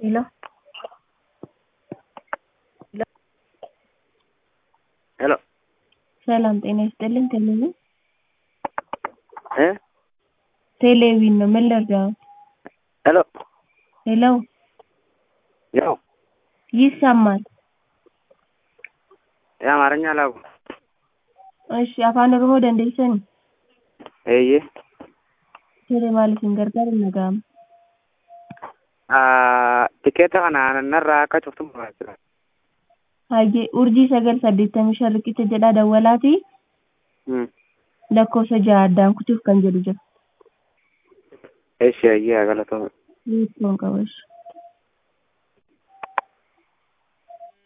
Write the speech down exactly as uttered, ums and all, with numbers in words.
Hello. Hello. Hello. ሰላም ጤና ይስጥልኝ። ቴሌቪ እ ቴሌቪዥን ነው። ምን ልርዳው? ሄሎ ሄሎ ያው ይሰማል? የአማርኛ ላጉ እሺ አፋን ኦሮሞ ደንዴሰን እዬ ቴሌ ማለት እንገርጋር ነጋም አ ቲኬት kana narraa akka cuftu barbaachisa. hayyee urjii sagal saddeettamii shan riqicha jedhaa dawwalaati Hmm. lakkoofsa ja'a addaan kutuuf kan jedhu jira. Eeshi ayyee galatooma. Hiikkoon qabash.